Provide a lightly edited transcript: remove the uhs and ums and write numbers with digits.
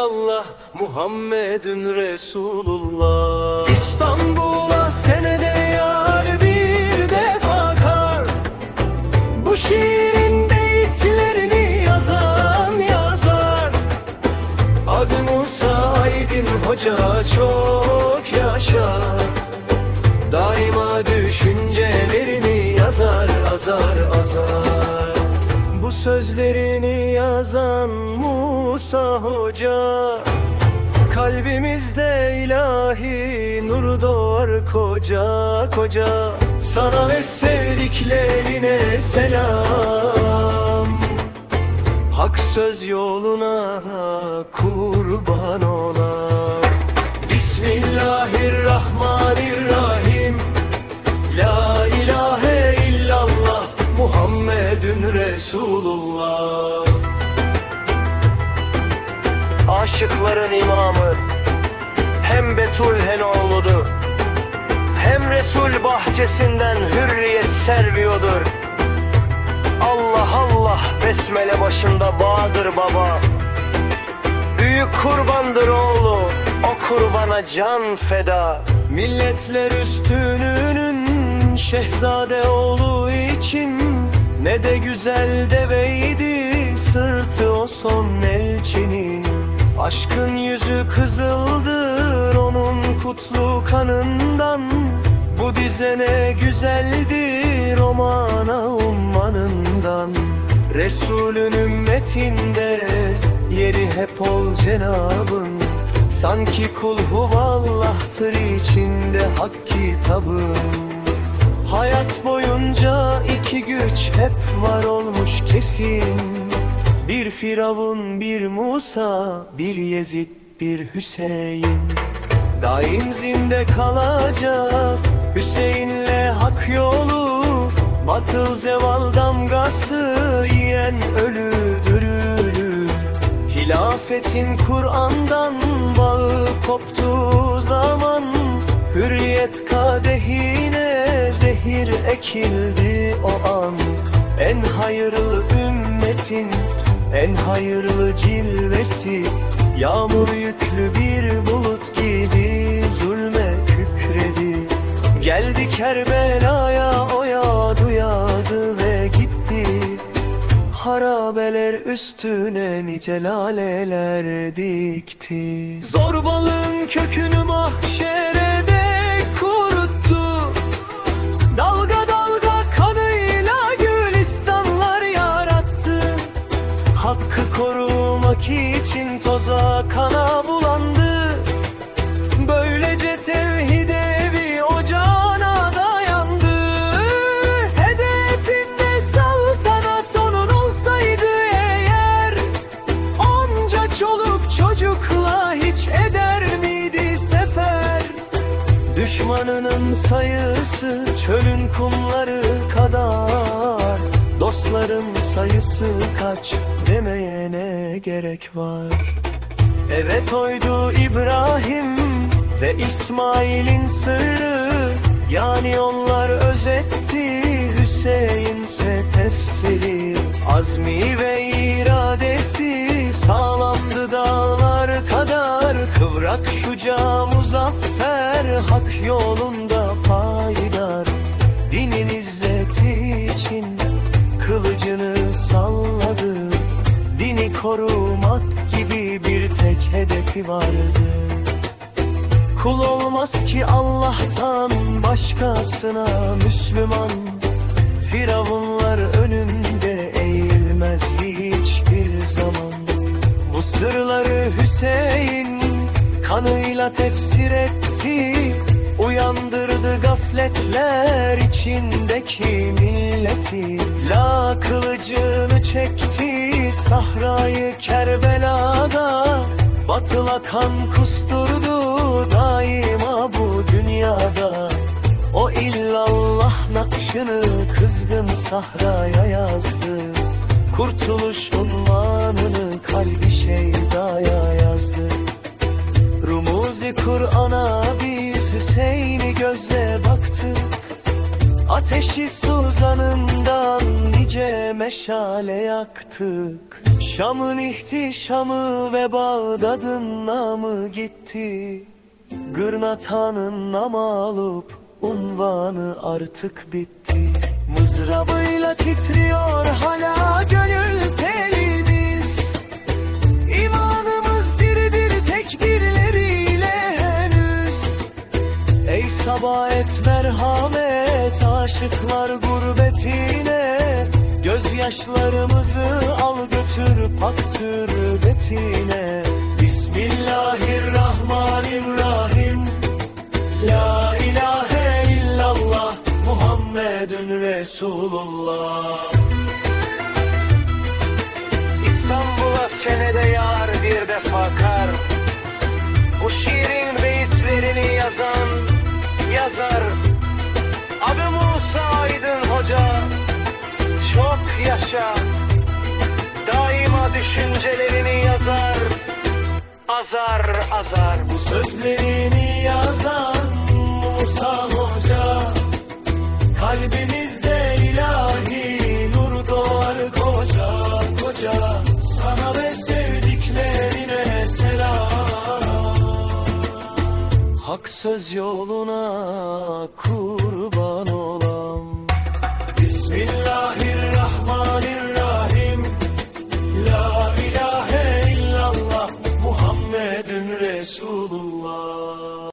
illallah Muhammedun Resulullah. İstanbul'a senede yar bir defa kar, bu şiirin beyitlerini yazan yazar. Adı Musa Aydın Hoca çok yaşa, daima düşüncelerini yazar azar azar. Bu sözlerini yazan Musa Hoca, kalbimizde ilahi nur doğar koca koca. Sana ve sevdiklerine selam, hak söz yoluna kurban olam. Bismillahirrahmanirrahim. La ilahe illallah Muhammedun Resulullah. Aşıkların imamı hem Betul Henoğlu'dur, hem Resul bahçesinden hürriyet serviyordur. Allah Allah besmele başında Bahadır Baba, büyük kurbandır oğlu, o kurbana can feda. Milletler üstününün şehzade oğlu için ne de güzel deveydi sırtı o son elçinin. Aşkın yüzü kızıldır onun kutlu kanından, bu dize ne güzeldir Romana ummanından. Resulün ümmetinde yeri hep ol Cenab'ın, sanki kul huvallah'tır içinde hak kitabın. Hayat boyunca iki güç hep var olmuş kesin, bir Firavun, bir Musa, bir Yezid, bir Hüseyin. Daim zinde kalacak Hüseyin'le hak yolu, batıl zeval damgası yiyen ölüdür ölü. Hilafetin Kur'an'dan bağı koptuğu zaman, hürriyet kadehine zehir ekildi o an. En hayırlı ümmetin en hayırlı cilvesi, yağmur yüklü bir bulut gibi zulme kükredi. Geldi Kerbela'ya, o yağdı yağdı ve gitti. Harabeler üstüne nice laleler dikti. Zorbalığın kökünü mahşerede kuruttu, dalga dalga kanıyla gülistanlar yarattı. Hakkı korumak için toza kana bulandı, böylece tevhide bir ocağına dayandı. Hedefinde saltanat onun olsaydı eğer, onca çoluk çocukla hiç eder miydi sefer? Düşmanının sayısı çölün kumları kadar, dostların sayısı kaç demeye ne gerek var? Evet oydu İbrahim ve İsmail'in sırrı, yani onlar özetti, Hüseyin'se tefsiri. Azmi ve iradesi sağlamdı dağlar kadar, kıvrak şuca muzaffer, hak yolunda payidar. Dinin izzeti için kılıcını salladı, dini korumak gibi bir tek hedefi vardı. Kul olmaz ki Allah'tan başkasına Müslüman, Firavunlar önünde eğilmez hiçbir zaman. Bu sırları Hüseyin kanıyla tefsir etti, uyandırdı gafletler içindeki milleti. La kılıcını çekti sahrayı Kerbela'da, batıla kan kusturdu daima bu dünyada. O illallah nakşını kızgın sahraya yazdı, kurtuluş unvanını kalbi şeydaya yazdı. Rumuzi Kur'an'a biz Hüseyin'i gözle baktık, ateşi suzanından nice meşale yaktık. Şam'ın ihtişamı ve Bağdat'ın namı gitti. Gırnat Han'ın namı alıp unvanı artık bitti. Mızrabıyla titriyor hala gönül telimiz. İmanımız diridir tekbirleriyle henüz. Ey sabah et merhamet aşıklar gurbetine. Gözyaşlarımızı al götür pak türbetine. Bismillahirrahmanirrahim. La ilahe illallah Muhammedun Resulullah. İstanbul'a senede yar bir defa kar. Bu şiirin beyitlerini yazan yazar Abi Musa Aydın Hoca. Çok yaşa. Daima düşüncelerini yazar azar azar. Bu sözlerini yazan Musa Hoca. Kalbimizde ilahi nur doğar koca koca. Sana ve sevdiklerine selam. Hak söz yoluna